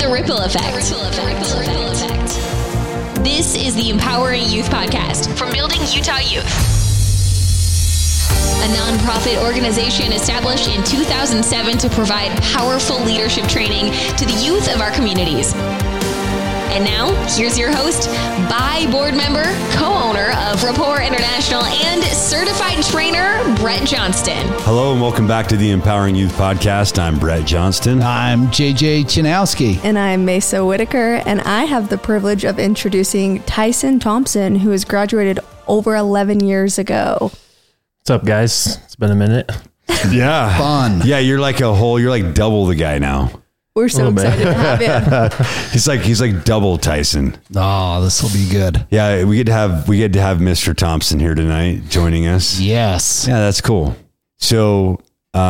The Ripple Effect. This is the Empowering Youth Podcast from Building Utah Youth, a nonprofit organization established in 2007 to provide powerful leadership training to the youth of our communities. And now, here's your host, board member, co-owner of Rapport International, and certified trainer, Brett Johnston. Hello and welcome back to the Empowering Youth Podcast. I'm Brett Johnston. I'm JJ Chinowski. And I'm Mesa Whitaker, and I have the privilege of introducing Tyson Thompson, who has graduated over 11 years ago. What's up, guys? It's been a minute. Yeah. Fun. Yeah, you're like double the guy now. We're so excited to have him. He's like double Tyson. Oh, this will be good. Yeah, we get to have Mr. Thompson here tonight joining us. Yes. Yeah, that's cool. So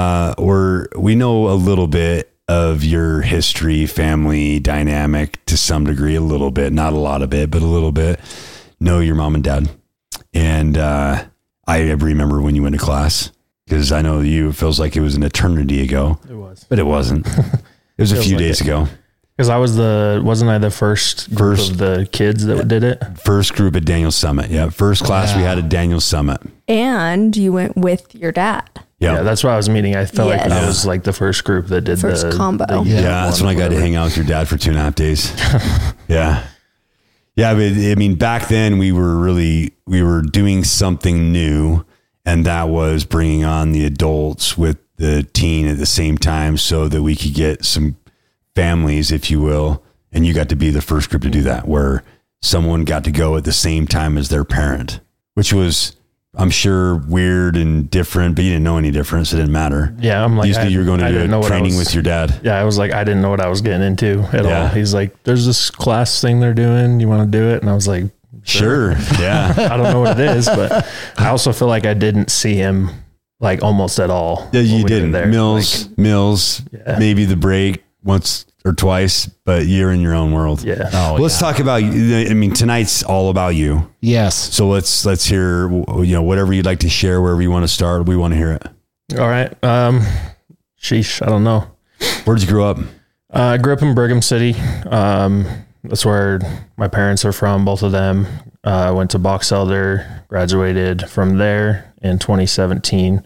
we know a little bit of your history, family dynamic to some degree, a little bit, not a lot of it, but a little bit. Know your mom and dad. And I remember when you went to class, because I know it feels like it was an eternity ago. It was. But it wasn't. It was a few days ago. Because wasn't I the first group of the kids that did it? First group at Daniel Summit. Yeah. First class we had at Daniel Summit. And you went with your dad. Yeah, that's why I was meeting. I felt like that was like the first group that did first combo. Yeah, that's when I got to hang out with your dad for 2.5 days. Yeah. Yeah, but I mean, back then we were doing something new, and that was bringing on the adults with the teen at the same time so that we could get some families, if you will. And you got to be the first group to do that, where someone got to go at the same time as their parent, which was, I'm sure, weird and different, but you didn't know any difference. It didn't matter. Yeah. I'm like, you were going to do a training with your dad. Yeah. I was like, I didn't know what I was getting into at all. He's like, there's this class thing they're doing. You want to do it? And I was like, sure. Yeah. I don't know what it is, but I also feel like I didn't see him like almost at all. Yeah, you didn't. Mills, maybe the break once or twice, but you're in your own world. Yeah. Let's talk about, I mean, tonight's all about you. Yes. So let's hear, whatever you'd like to share, wherever you want to start. We want to hear it. All right. Sheesh. I don't know. Where did you grow up? I grew up in Brigham City. That's where my parents are from, both of them. Went to Box Elder, graduated from there in 2017.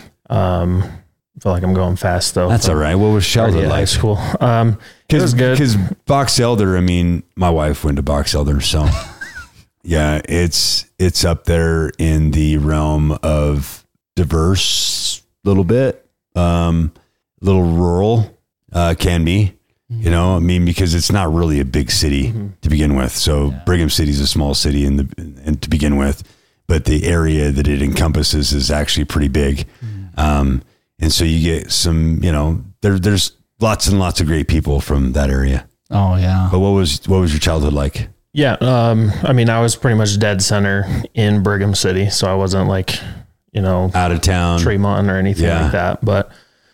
I feel like I'm going fast though. That's all right. What was childhood like? High school. It was good. Because Box Elder, I mean, my wife went to Box Elder, so yeah, it's up there in the realm of diverse, little bit, little rural, can be. I mean, because it's not really a big city to begin with. So Brigham City is a small city and to begin with, but the area that it encompasses is actually pretty big. And so you get some, there's lots and lots of great people from that area. Oh yeah. But what was your childhood like? Yeah. I mean, I was pretty much dead center in Brigham City. So I wasn't like, out of town, Tremont or anything like that. But,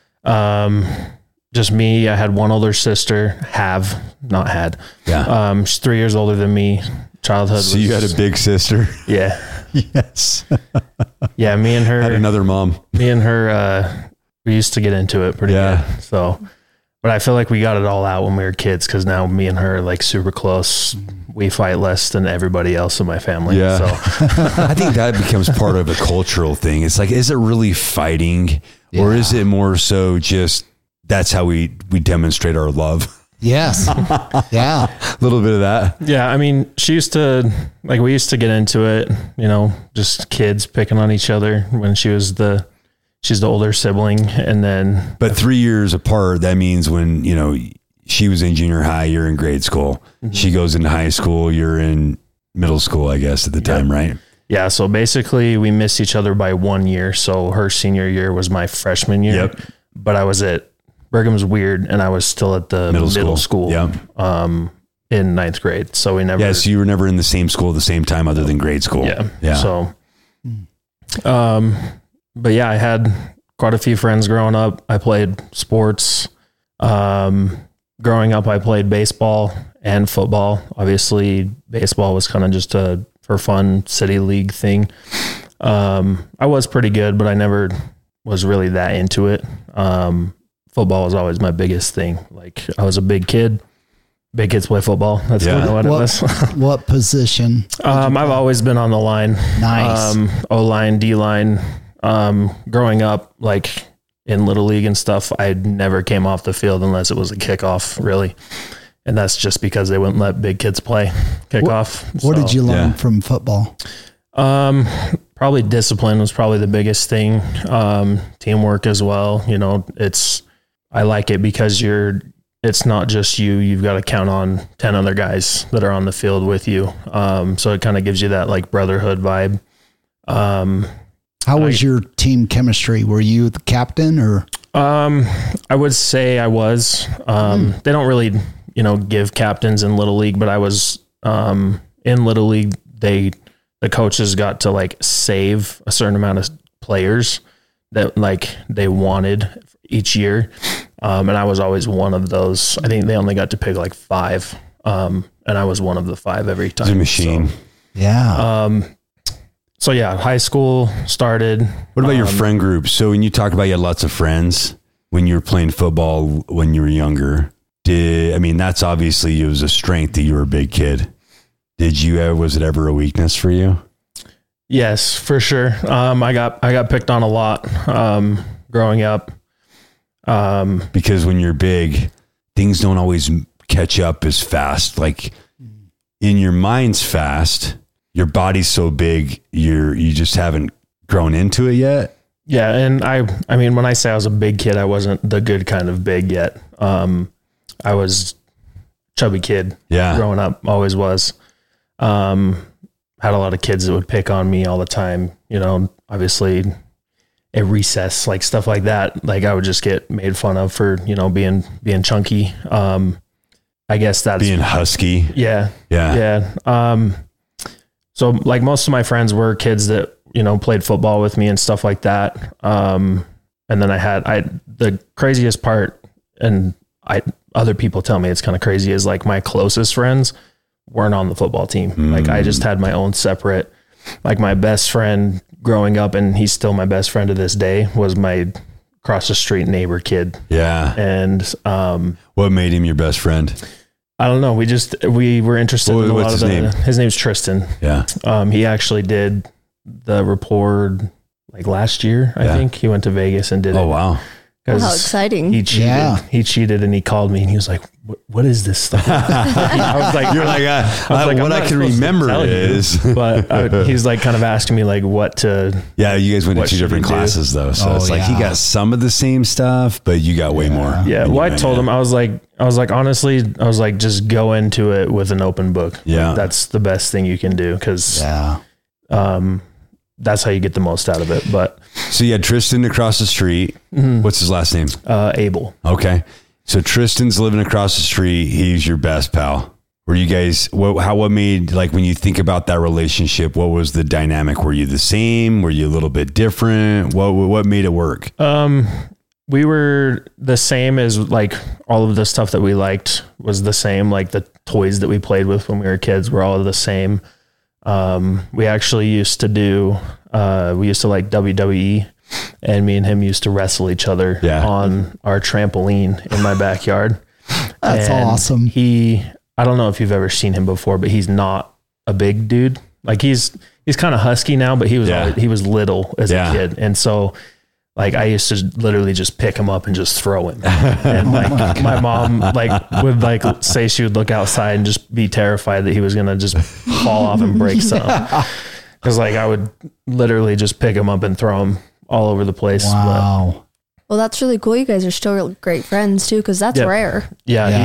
just me. I had one older sister, not had. Yeah. She's 3 years older than me. Childhood. So you had a big sister? Yeah. Yes. Yeah. Me and her had another mom. Me and her, we used to get into it pretty good. So, but I feel like we got it all out when we were kids, because now me and her are like super close. We fight less than everybody else in my family. Yeah. So I think that becomes part of a cultural thing. It's like, is it really fighting, or is it more so just that's how we demonstrate our love? Yes. Yeah. A little bit of that. Yeah. I mean, we used to get into it, just kids picking on each other when she's the older sibling. And then, but 3 years apart, that means when, she was in junior high, you're in grade school. Mm-hmm. She goes into high school, you're in middle school, I guess, at the time, right? Yeah. So basically we missed each other by 1 year. So her senior year was my freshman year, but I was at Brigham's weird, and I was still at the middle school. In ninth grade. So we never. Yeah, so you were never in the same school at the same time, other than grade school. Yeah. So, but yeah, I had quite a few friends growing up. I played sports. Growing up, I played baseball and football. Obviously, baseball was kind of just for fun city league thing. I was pretty good, but I never was really that into it. Football was always my biggest thing. Like, I was a big kid, big kids play football. That's kind of what it was. What position? I've always been on the line. Nice. O-line, D-line. Growing up, like in Little League and stuff, I never came off the field unless it was a kickoff, really. And that's just because they wouldn't let big kids play kickoff. What did you learn from football? Probably discipline was probably the biggest thing. Teamwork as well. You know, I like it because it's not just you. You've got to count on 10 other guys that are on the field with you. So it kind of gives you that like brotherhood vibe. How was your team chemistry? Were you the captain or? I would say I was. They don't really, give captains in Little League, but I was in Little League. The coaches got to like save a certain amount of players that like they wanted each year. And I was always one of those. I think they only got to pick like 5. And I was one of the 5 every time. It's a machine. So, Yeah. So yeah, high school started. What about your friend group? So when you talk about you had lots of friends when you were playing football when you were younger, that's obviously it was a strength that you were a big kid. Was it ever a weakness for you? Yes, for sure. I got picked on a lot growing up. Because when you're big, things don't always catch up as fast. Like in your mind's fast, your body's so big, you just haven't grown into it yet. Yeah, and I mean, when I say I was a big kid, I wasn't the good kind of big yet. I was chubby kid. Yeah, growing up, always was. Had a lot of kids that would pick on me all the time. Obviously at recess, like stuff like that. Like I would just get made fun of for being chunky. I guess that's being husky. Yeah. So like most of my friends were kids that, played football with me and stuff like that. And then the craziest part, and other people tell me it's kind of crazy, is like my closest friends weren't on the football team. Like I just had my own separate, like my best friend growing up, and he's still my best friend to this day, was my across the street neighbor kid. Yeah. And, what made him your best friend? I don't know. We were interested in a lot of his name? His name's Tristan. Yeah. He actually did the report like last year. I think he went to Vegas and did it. Oh, wow. How exciting. He cheated. Yeah. He cheated and he called me and he was like, what is this stuff? I was like, You're like, what I can remember is, but he's like kind of asking me like what to. Yeah. You guys went to 2 different classes though. So it's like, he got some of the same stuff, but you got way more. Yeah. Well, I told him, I was like, honestly, just go into it with an open book. Yeah. Like, that's the best thing you can do. Cause, that's how you get the most out of it. But so you had Tristan across the street. What's his last name? Abel. Okay. So Tristan's living across the street. He's your best pal. Were you guys, what made, like when you think about that relationship, what was the dynamic? Were you the same? Were you a little bit different? What made it work? We were the same as like all of the stuff that we liked was the same. Like the toys that we played with when we were kids were all the same. We actually used to like WWE, and me and him used to wrestle each other on our trampoline in my backyard. That's awesome. I don't know if you've ever seen him before, but he's not a big dude. Like he's kind of husky now, but he was little as a kid. And so like I used to literally just pick him up and just throw him. And like my mom would say she would look outside and just be terrified that he was going to just fall off and break something. Cause like I would literally just pick him up and throw him all over the place. Wow. Well, that's really cool. You guys are still great friends too, because that's rare. Yeah,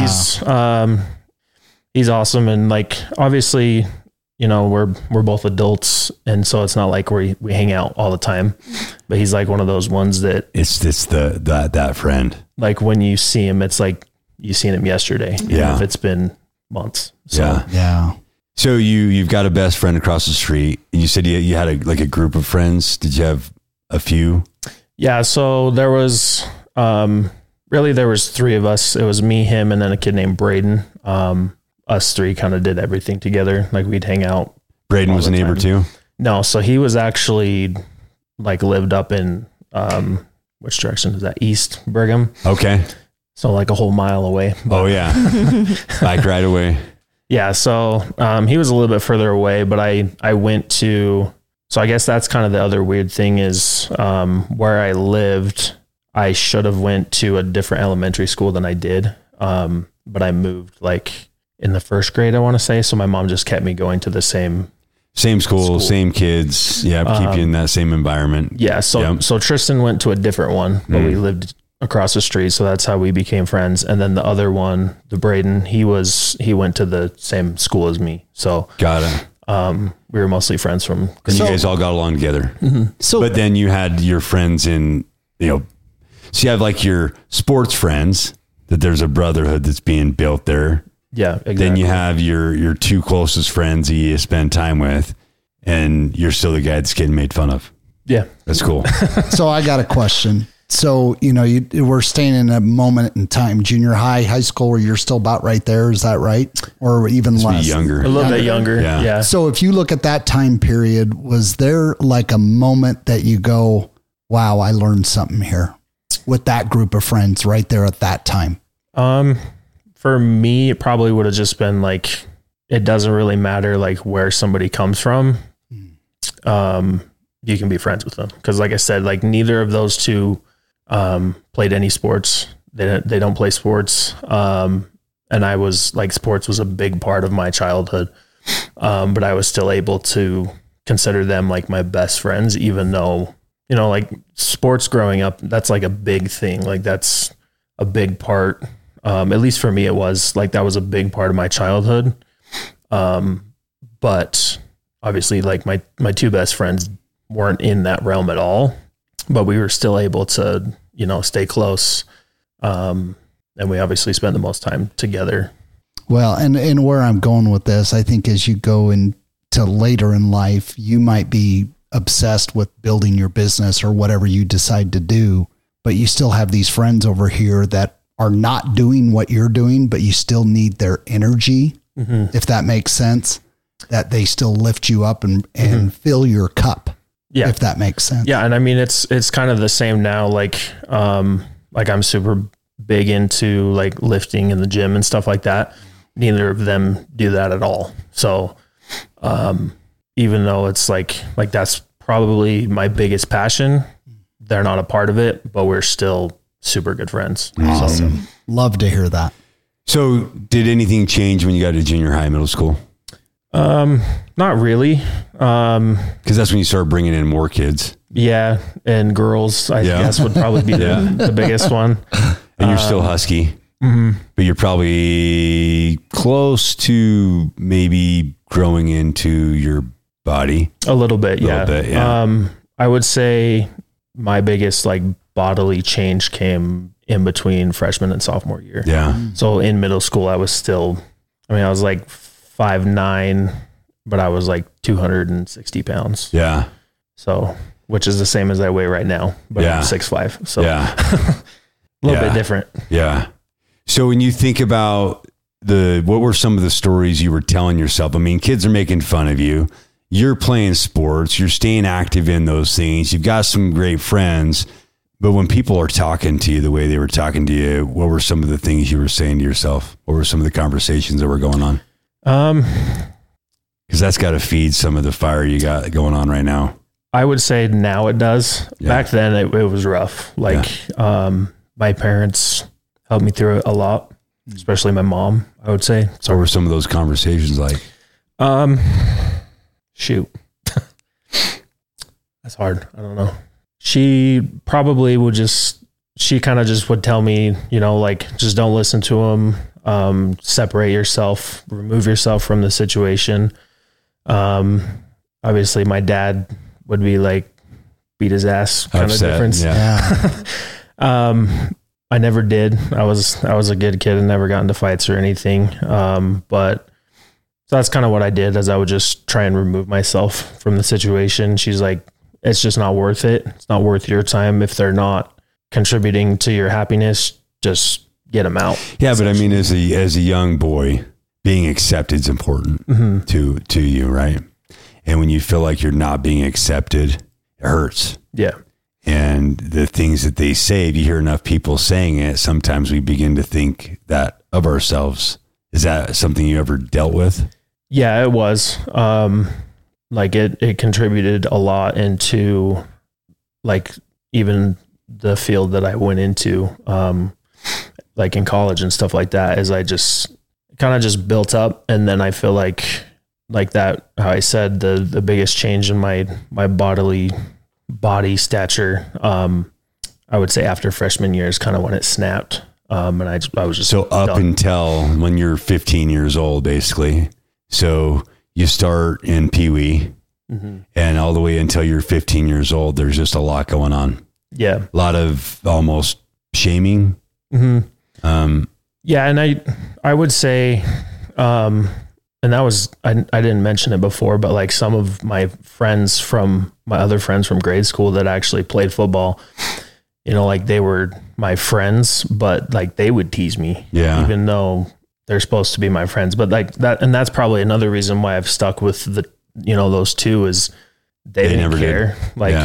he's awesome, and like obviously, we're both adults, and so it's not like we hang out all the time. But he's like one of those ones that it's that friend. Like when you see him, it's like you seen him yesterday. If it's been months. So. Yeah. So you've got a best friend across the street, and you said you had a group of friends. Did you have a few? Yeah. So there was, there was 3 of us. It was me, him, and then a kid named Braden. Us 3 kind of did everything together. Like we'd hang out. Braden was a neighbor too? No. So he was actually like lived up in, which direction is that? East Brigham. Okay. So like a whole mile away. Oh yeah. Bike ride away. Yeah. So he was a little bit further away, but I went to, so I guess that's kind of the other weird thing is where I lived, I should have went to a different elementary school than I did. But I moved like in the first grade, I want to say. So my mom just kept me going to the same school. Same kids. Yeah. Keep you in that same environment. Yeah. So Tristan went to a different one, but we lived across the street. So that's how we became friends. And then the other one, the Braden, he went to the same school as me. So got it. We were mostly friends from. And you guys all got along together. Mm-hmm. So, but then you had your friends in, so you have like your sports friends that there's a brotherhood that's being built there. Yeah, exactly. Then you have your two closest friends that you spend time with, and you're still the guy that's getting made fun of. Yeah. That's cool. so I got a question. So, we're staying in a moment in time, junior high school, where you're still about right there. Is that right? Or even less? Younger. A little bit younger. Yeah. So if you look at that time period, was there like a moment that you go, wow, I learned something here with that group of friends right there at that time? For me, it probably would have just been like, it doesn't really matter like where somebody comes from. You can be friends with them. Cause like I said, like neither of those two, played any sports. They don't play sports. And I was like, sports was a big part of my childhood. But I was still able to consider them like my best friends, even though, like sports growing up, that's like a big thing. Like that's a big part. At least for me, it was like, that was a big part of my childhood. But obviously like my two best friends weren't in that realm at all, but we were still able to, stay close. And we obviously spent the most time together. Well, and where I'm going with this, I think as you go into later in life, you might be obsessed with building your business or whatever you decide to do, but you still have these friends over here that are not doing what you're doing, but you still need their energy, if that makes sense, that they still lift you up and fill your cup. Yeah. If that makes sense. Yeah. And I mean, it's kind of the same now. Like I'm super big into like lifting in the gym and stuff like that. Neither of them do that at all. So, even though it's like that's probably my biggest passion, they're not a part of it, but we're still super good friends. Awesome. So, love to hear that. So did anything change when you got to junior high, middle school? Not really. Cause that's when you start bringing in more kids. Yeah. And girls, I guess would probably be the biggest one. And you're still husky, but you're probably close to maybe growing into your body. A little bit. Yeah. I would say my biggest like bodily change came in between freshman and sophomore year. Yeah. So in middle school, I was like 5'9", but I was like 260 pounds. Yeah. So, which is the same as I weigh right now, but I'm 6'5". So a little bit different. Yeah. So when you think about what were some of the stories you were telling yourself? I mean, kids are making fun of you. You're playing sports. You're staying active in those things. You've got some great friends. But when people are talking to you the way they were talking to you, what were some of the things you were saying to yourself? What were some of the conversations that were going on? Because that's got to feed some of the fire you got going on right now. I would say now it does. Yeah. Back then it was rough. Like, my parents helped me through it a lot, especially my mom, I would say. So what were some of those conversations like? Shoot. That's hard. I don't know. She probably would she kind of just would tell me, like, just don't listen to them. Separate yourself, remove yourself from the situation. Obviously my dad would be like, beat his ass kind of difference. Yeah. I never did. I was a good kid and never got into fights or anything. But so that's kind of what I did, is I would just try and remove myself from the situation. She's like, it's just not worth it. It's not worth your time. If they're not contributing to your happiness, just get them out. Yeah. But I mean, as a young boy, being accepted is important to you. Right. And when you feel like you're not being accepted, it hurts. Yeah. And the things that they say, if you hear enough people saying it, sometimes we begin to think that of ourselves. Is that something you ever dealt with? Yeah, it was. Like it contributed a lot into like even the field that I went into, like in college and stuff like that, as I just kind of just built up. And then I feel like that, how I said, the biggest change in my body stature, I would say after freshman year is kind of when it snapped. And I was just so up done. Until when you're 15 years old, basically. So you start in Pee Wee, and all the way until you're 15 years old, there's just a lot going on. Yeah. A lot of almost shaming. Yeah. And I would say, and that was, I didn't mention it before, but like some of my other friends from grade school that actually played football, you know, like they were my friends, but like they would tease me, even though they're supposed to be my friends. But like that, and that's probably another reason why I've stuck with those two is they didn't never care.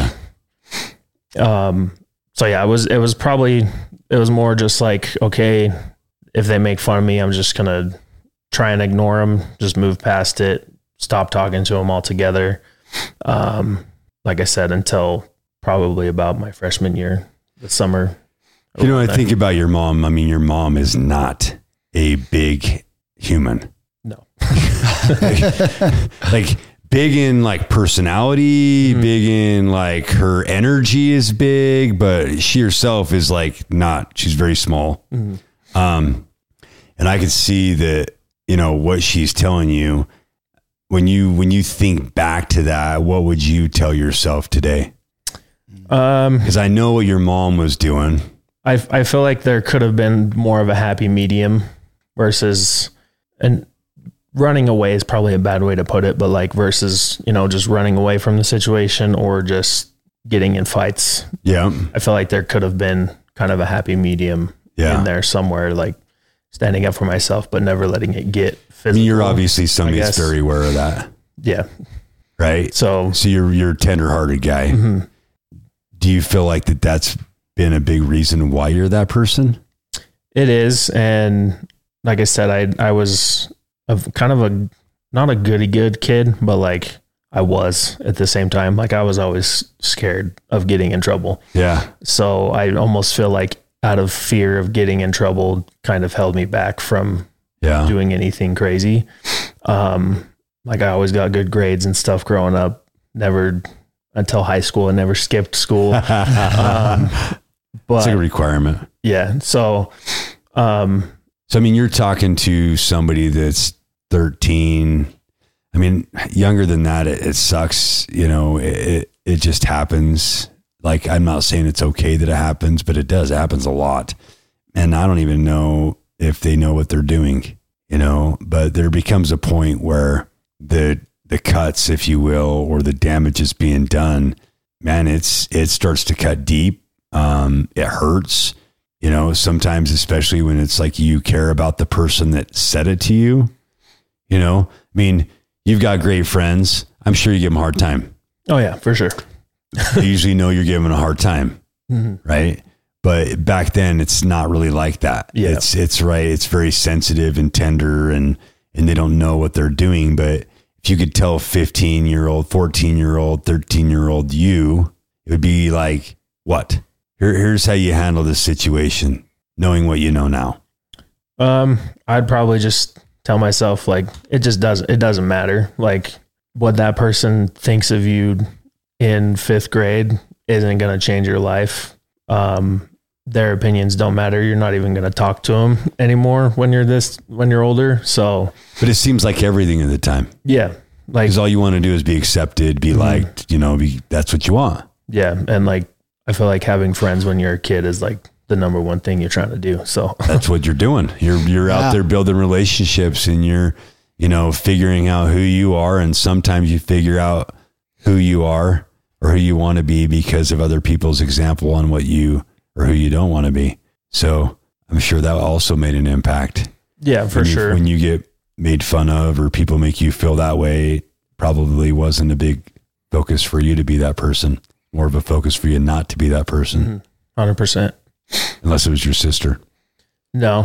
So yeah, it was more just like, okay, if they make fun of me, I'm just going to try and ignore them, just move past it, stop talking to them altogether. Like I said, until probably about my freshman year, the summer. You know, I think about your mom. I mean, your mom is not a big human. No. like big in like personality, big in like her energy is big, but she herself is like not, she's very small. And I could see that, you know, what she's telling you when you think back to that, what would you tell yourself today? Cause I know what your mom was doing. I feel like there could have been more of a happy medium versus, and running away is probably a bad way to put it, but like versus, you know, just running away from the situation or just getting in fights. Yeah. I feel like there could have been kind of a happy medium in there somewhere, like standing up for myself, but never letting it get physical. I mean, you're obviously somebody that's very aware of that. Yeah. Right. So you're a tender-hearted guy. Do you feel like that's been a big reason why you're that person? It is. And like I said, I was kind of not a good kid, but like I was at the same time. Like I was always scared of getting in trouble. Yeah. So I almost feel like out of fear of getting in trouble kind of held me back from doing anything crazy. Like I always got good grades and stuff growing up, never until high school. I never skipped school. But it's like a requirement. Yeah. So, I mean, you're talking to somebody that's 13. I mean, younger than that, it sucks. You know, it just happens. Like, I'm not saying it's okay that it happens, but it does. It happens a lot. And I don't even know if they know what they're doing, you know, but there becomes a point where the cuts, if you will, or the damage is being done, man, it starts to cut deep. It hurts, you know, sometimes, especially when it's like you care about the person that said it to you, you know. I mean, you've got great friends. I'm sure you give them a hard time. Oh yeah, for sure. You usually know you're giving a hard time, right? But back then it's not really like that. Yeah. It's right. It's very sensitive and tender and they don't know what they're doing. But if you could tell 15-year-old, 14-year-old, 13-year-old you, it would be like, what? Here's how you handle this situation, knowing what you know now. I'd probably just tell myself like, it doesn't matter. Like what that person thinks of you in 5th grade isn't going to change your life. Their opinions don't matter. You're not even going to talk to them anymore when you're older. So, but it seems like everything at the time. Yeah. Like, cause all you want to do is be accepted, be liked, you know, that's what you want. Yeah. And like, I feel like having friends when you're a kid is like the number one thing you're trying to do. So that's what you're doing. You're out there building relationships and you're, you know, figuring out who you are. And sometimes you figure out who you are or who you want to be because of other people's example on what you or who you don't want to be. So I'm sure that also made an impact. Yeah, for sure. When you get made fun of or people make you feel that way, probably wasn't a big focus for you to be that person. more of a focus for you not to be that person. 100%. Unless it was your sister. No,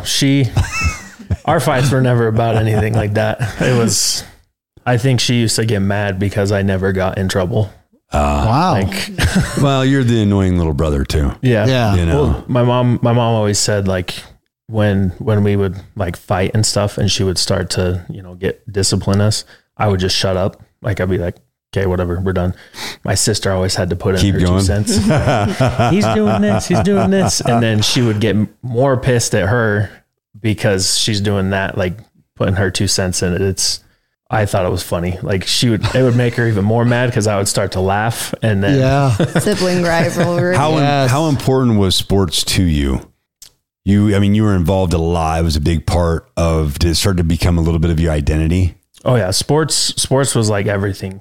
our fights were never about anything like that. It was, I think she used to get mad because I never got in trouble. Wow. Well, you're the annoying little brother too. Yeah. Yeah. You know, Well, my mom always said like when we would like fight and stuff and she would start to, discipline us, I would just shut up. Like I'd be like, okay, whatever, we're done. My sister always had to put in her 2 cents. He's doing this. And then she would get more pissed at her because she's doing that, like putting her 2 cents in it. I thought it was funny. Like it would make her even more mad because I would start to laugh and then sibling rivalry. How important was sports to you? You were involved a lot. It was a big part of, did it start to become a little bit of your identity? Oh yeah. Sports was like everything.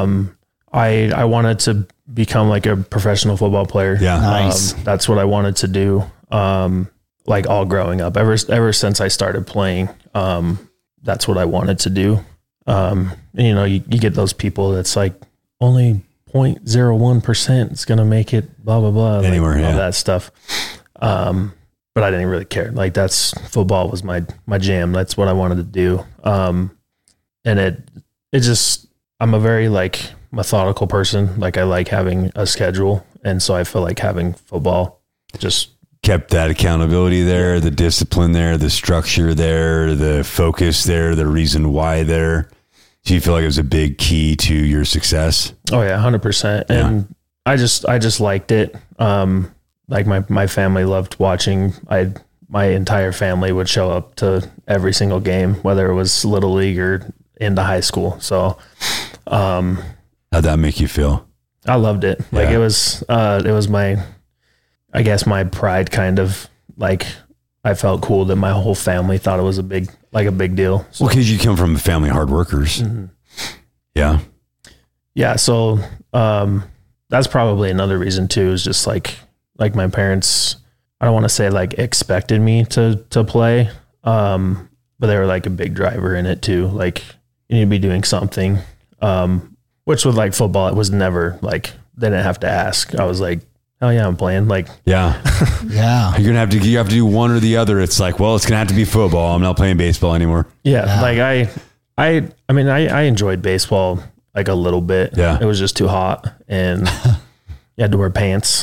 I wanted to become like a professional football player. Yeah. Nice. That's what I wanted to do. Like all growing up, ever since I started playing, that's what I wanted to do. And, you get those people that's like only 0.01% is going to make it, blah, blah, blah. Anywhere, all that stuff. But I didn't really care. Like football was my jam. That's what I wanted to do. And it just, I'm a very like methodical person. Like I like having a schedule. And so I feel like having football just kept that accountability there, the discipline there, the structure there, the focus there, the reason why there. Do you feel like it was a big key to your success? Oh yeah, 100%. Yeah. And I just liked it. Like my family loved watching. My entire family would show up to every single game, whether it was little league or into high school. So, how'd that make you feel? I loved it. Like Yeah. it was my, I guess my pride kind of like, I felt cool that my whole family thought it was a big deal. So, Well, because you come from a family of hard workers. Mm-hmm. Yeah. yeah. So, that's probably another reason too, is just like my parents, I don't want to say like expected me to play. But they were like a big driver in it too. Like you need to be doing something. Which with like football, it was never like, they didn't have to ask. I was like, oh yeah, I'm playing. Like, Yeah. Yeah. You have to do one or the other. It's like, well, it's going to have to be football. I'm not playing baseball anymore. yeah. Like I enjoyed baseball like a little bit. Yeah. It was just too hot and you had to wear pants.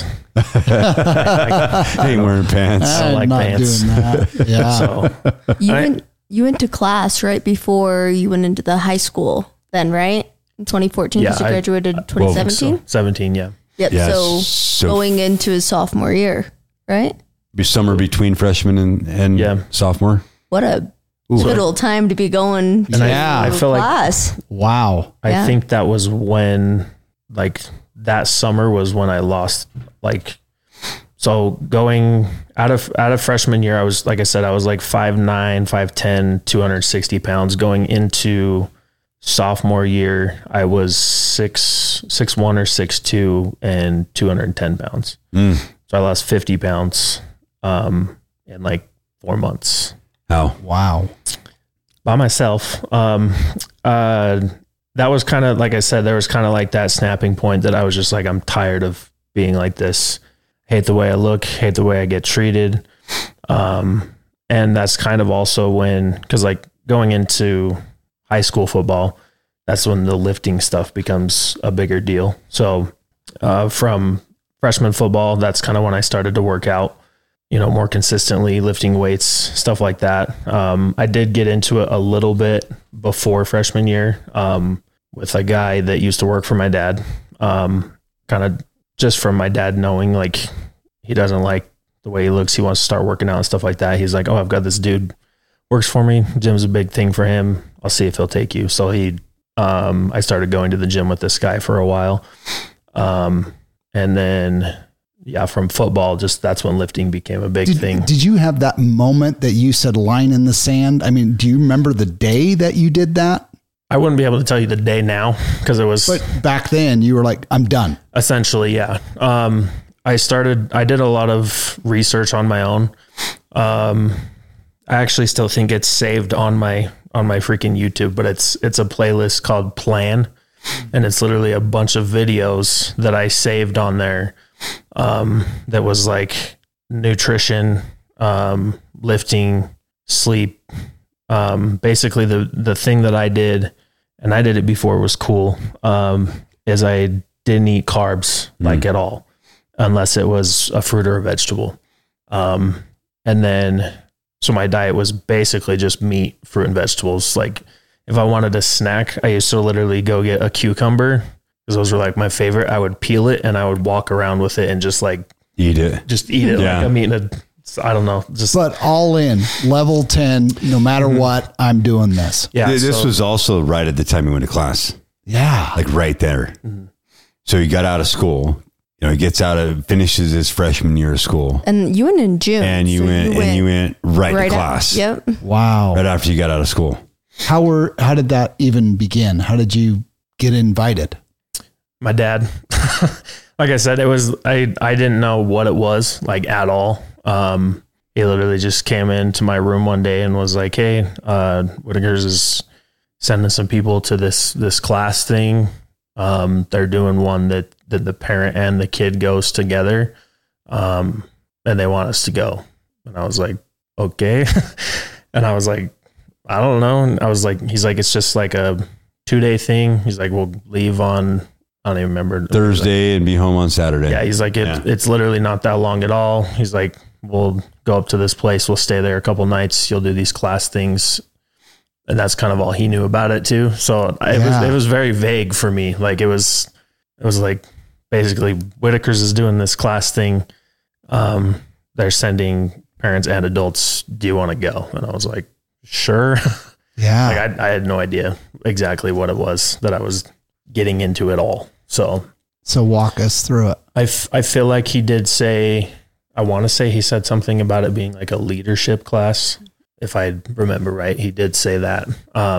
I ain't wearing pants. I don't like not pants. doing that. Yeah. So You went to class right before you went into the high school then, right? In 2014, because Yeah, you graduated 2017? 17. Yeah. Yep. Yes. So going into his sophomore year, right? Be summer between freshman and Yeah. sophomore. What a pivotal time to be going to I feel like class. Wow. I think that was when, like, that summer was when I lost, like, so going out of freshman year, I was, like I said, I was like 5'9", 5'10", 260 pounds. Going into sophomore year, I was 6'1" or 6'2" and 210 pounds. So I lost 50 pounds in like 4 months. How? Wow. By myself. That was kind of, like I said, there was kind of like that snapping point that I was just like, I'm tired of being like this. Hate the way I look, hate the way I get treated. And that's kind of also when, cause like going into high school football, that's when the lifting stuff becomes a bigger deal. So, from freshman football, that's kind of when I started to work out, more consistently, lifting weights, stuff like that. I did get into it a little bit before freshman year, with a guy that used to work for my dad, kind of just from my dad knowing like he doesn't like the way he looks. He wants to start working out and stuff like that. He's like, oh, I've got this dude works for me. Gym's a big thing for him. I'll see if he'll take you. So I started going to the gym with this guy for a while. And then, from football, just that's when lifting became a big thing. Did you have that moment that you said line in the sand? I mean, do you remember the day that you did that? I wouldn't be able to tell you the day now because it was But back then you were like, I'm done. essentially, yeah. I did a lot of research on my own. I actually still think it's saved on my freaking YouTube, but it's a playlist called Plan. and it's literally a bunch of videos that I saved on there. That was like nutrition, lifting, sleep. Basically the thing that I did, and I did it before it was cool, is I didn't eat carbs like at all, unless it was a fruit or a vegetable. And then, so my diet was basically just meat, fruit, and vegetables. Like if I wanted a snack, I used to literally go get a cucumber, because those were like my favorite. I would peel it and I would walk around with it and just like eat it. Like I'm eating I don't know. But all in, level 10, no matter what, I'm doing this. Yeah. This was also right at the time you went to class. Yeah. Like right there. So he got out of school. He finishes his freshman year of school. And you went in June. And you went right to class. Yep. Wow. Right after you got out of school. How did that even begin? How did you get invited? My dad, like I said, I didn't know what it was like at all. He literally just came into my room one day and was like, "Hey, Whitaker's is sending some people to this class thing. They're doing one that the parent and the kid goes together. And they want us to go." And I was like, "Okay." And I was like, "I don't know." And I was like, he's like, "It's just like a 2-day thing." He's like, "We'll leave on," I don't even remember, Thursday and be home on Saturday. Yeah. He's like, it's literally not that long at all. He's like, "We'll go up to this place. We'll stay there a couple nights. You'll do these class things." And that's kind of all he knew about it too. So it was very vague for me. Like it was like basically Whitaker's is doing this class thing. They're sending parents and adults. Do you want to go? And I was like, sure. Yeah. Like I had no idea exactly what it was that I was getting into at all. So walk us through it. I feel like he did say, I want to say he said something about it being like a leadership class. If I remember right, he did say that.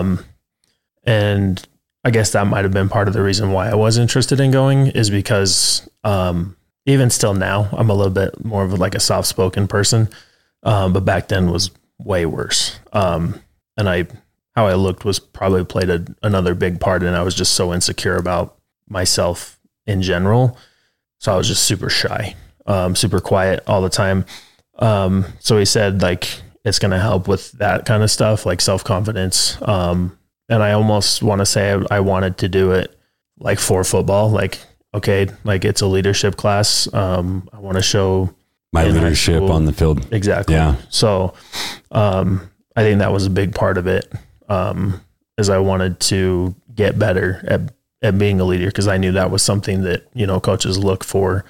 And I guess that might've been part of the reason why I was interested in going, is because, even still now, I'm a little bit more of like a soft-spoken person. But back then was way worse. And how I looked was probably played another big part. And I was just so insecure about myself in general. So I was just super shy, super quiet all the time. So he said like, it's going to help with that kind of stuff, like self-confidence. And I almost want to say I wanted to do it like for football, like, okay, like it's a leadership class. I want to show my leadership on the field. Exactly. Yeah. So, I think that was a big part of it. Is I wanted to get better at being a leader, 'cause I knew that was something that, coaches look for,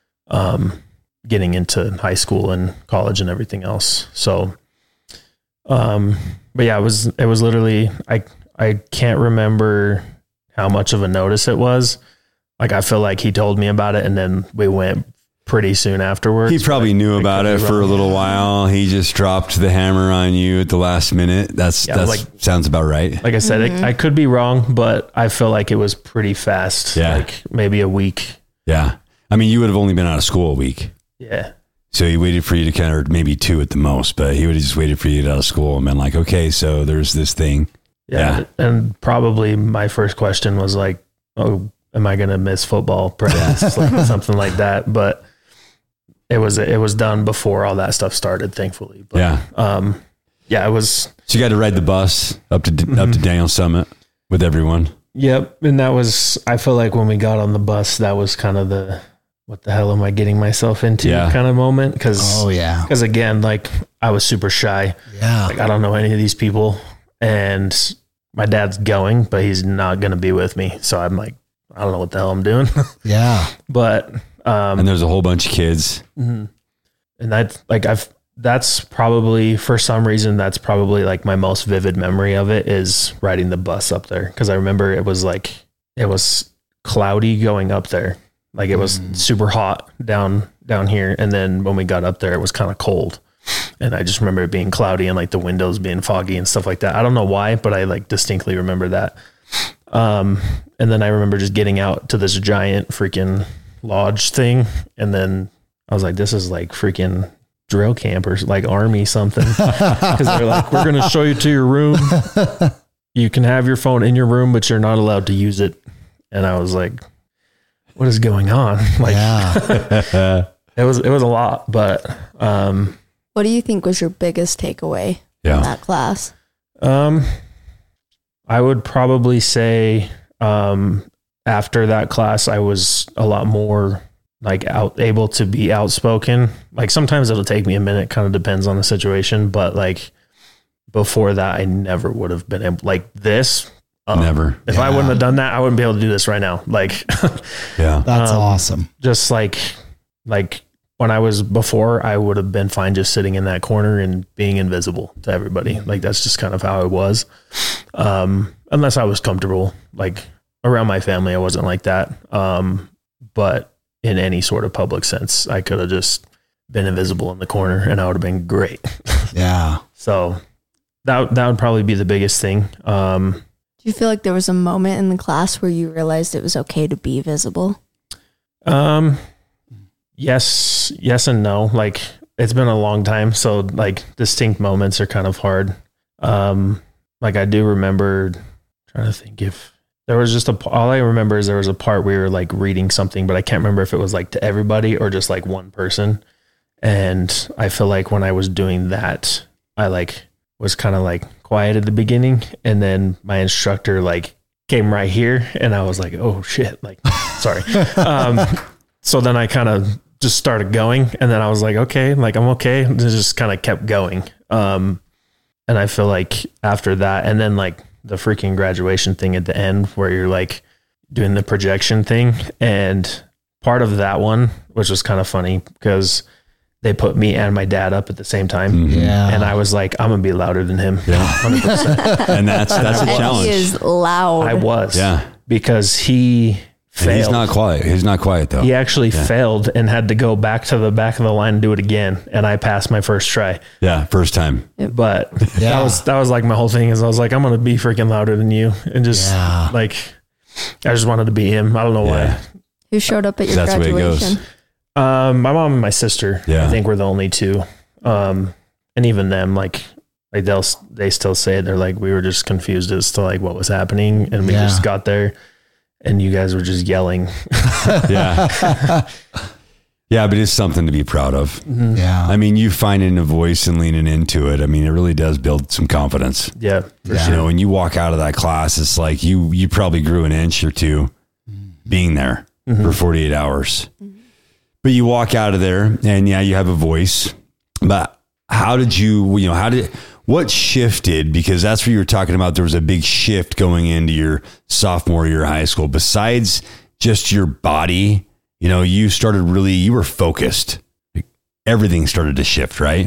getting into high school and college and everything else. So, but yeah, it was literally, I can't remember how much of a notice it was. Like, I feel like he told me about it and then we went pretty soon afterwards. He probably knew about it for a little while. He just dropped the hammer on you at the last minute. That's like, sounds about right. Like I said, I could be wrong, but I feel like it was pretty fast. Yeah. Like maybe a week. Yeah. I mean, you would have only been out of school a week. Yeah. So he waited for you to or maybe 2 at the most, but he would have just waited for you to get out of school and been like, okay, so there's this thing. Yeah. And probably my first question was like, oh, am I going to miss football practice? Like something like that. But it was done before all that stuff started, thankfully. But, it was. So you got to ride the bus up to Daniel Summit with everyone. Yep. And that was, I feel like when we got on the bus, that was kind of the, what the hell am I getting myself into kind of moment. Cause again, like I was super shy. Yeah. Like I don't know any of these people, and my dad's going, but he's not going to be with me. So I'm like, I don't know what the hell I'm doing. Yeah. But, and there's a whole bunch of kids. Mm-hmm. And that's probably, for some reason, that's probably like my most vivid memory of it is riding the bus up there. 'Cause I remember it was cloudy going up there. Like it was super hot down here. And then when we got up there, it was kind of cold. And I just remember it being cloudy and like the windows being foggy and stuff like that. I don't know why, but I like distinctly remember that. And then I remember just getting out to this giant freaking lodge thing. And then I was like, this is like freaking drill campers, like army something. 'Cause they're like, we're going to show you to your room. You can have your phone in your room, but you're not allowed to use it And I was like, what is going on? Like, Yeah. it was a lot, but, What do you think was your biggest takeaway Yeah. from that class? I would probably say, after that class, I was a lot more like able to be outspoken. Like sometimes it'll take me a minute, kind of depends on the situation, but like before that, I never would have been able like this. Never. If I wouldn't have done that, I wouldn't be able to do this right now. Like, Yeah. That's awesome. just like when I was before, I would have been fine just sitting in that corner and being invisible to everybody. Like that's just kind of how I was. Unless I was comfortable, like around my family, I wasn't like that. But in any sort of public sense, I could have just been invisible in the corner and I would have been great. Yeah. So that would probably be the biggest thing. Do you feel like there was a moment in the class where you realized it was okay to be visible? Yes and no. Like it's been a long time, so like distinct moments are kind of hard. Like I do remember trying to think if there was just all I remember is there was a part where we were like reading something, but I can't remember if it was like to everybody or just like one person. And I feel like when I was doing that, I like was kind of like quiet at the beginning, and then my instructor like came right here and I was like, oh shit, like sorry. So then I kind of just started going, and then I was like, okay, like I'm okay. And it just kind of kept going. And I feel like after that, and then like the freaking graduation thing at the end where you're like doing the projection thing, and part of that one, which was kind of funny because they put me and my dad up at the same time. Yeah. And I was like, I'm gonna be louder than him. Yeah. 100%. And that's a And challenge. he is loud. I was. Yeah. Because he And failed. he's not quiet. He's not quiet though. He actually failed and had to go back to the back of the line and do it again. And I passed my first try. Yeah. First time. But Yeah. that was like my whole thing is I was like, I'm going to be freaking louder than you. And just Yeah. like, I just wanted to be him. I don't know Yeah. Who showed up at your That's the way it graduation? goes. why. My mom and my sister, Yeah. I think were the only two. And even them, like they still say it. They're like, we were just confused as to like what was happening. And we Yeah. just got there and you guys were just yelling. Yeah. Yeah. But it's something to be proud of. Yeah. I mean, you finding a voice and leaning into it. I mean, it really does build some confidence. Yeah. For Yeah. You know, when you walk out of that class, it's like you probably grew an inch or two being there for 48 hours. But you walk out of there and yeah, you have a voice. But how did what shifted? Because that's what you were talking about. There was a big shift going into your sophomore year of high school. Besides just your body, you know, you were focused. Everything started to shift, right?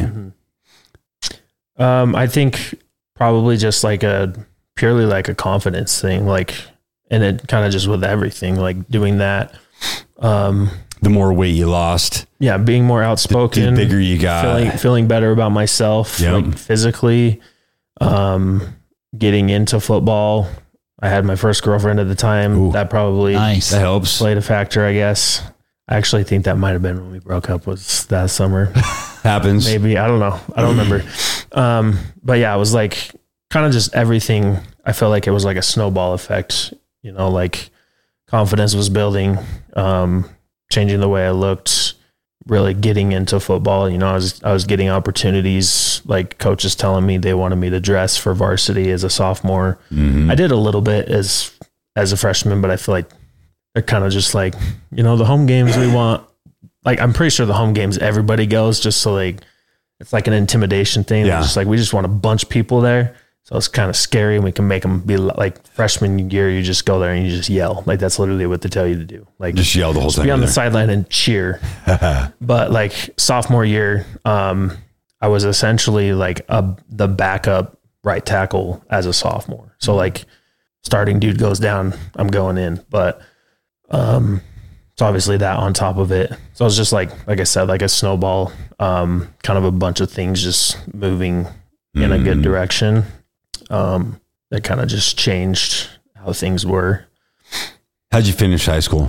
I think probably just like purely like a confidence thing, like, and it kind of just with everything, like doing that. The more weight you lost, Yeah. Being more outspoken, the bigger you got. feeling better about myself, Yep. like physically, getting into football. I had my first girlfriend at the time. Ooh. That probably Nice. That helps. played a factor, I guess. I actually think that might've been when we broke up, was that summer. Happens. Maybe. I don't know. I don't remember. But yeah, it was like kind of just everything. I felt like it was like a snowball effect, you know, like confidence was building, changing the way I looked, really getting into football. You know, I was getting opportunities, like coaches telling me they wanted me to dress for varsity as a sophomore. I did a little bit as a freshman, but I feel like they're kind of just like, you know, the home games we want. Like, I'm pretty sure the home games everybody goes just so like, it's like an intimidation thing. Yeah. They're just like, we just want a bunch of people there. So it's kind of scary, and we can make them be like freshman year. You just go there and you just yell. Like, that's literally what they tell you to do. Like, Just yell the whole time. be on the there. sideline and cheer. But like sophomore year, I was essentially like the backup right tackle as a sophomore. So like starting dude goes down, I'm going in. But so obviously that on top of it. So it was just like I said, like a snowball, kind of a bunch of things just moving in a good direction. That kind of just changed how things were. How'd you finish high school?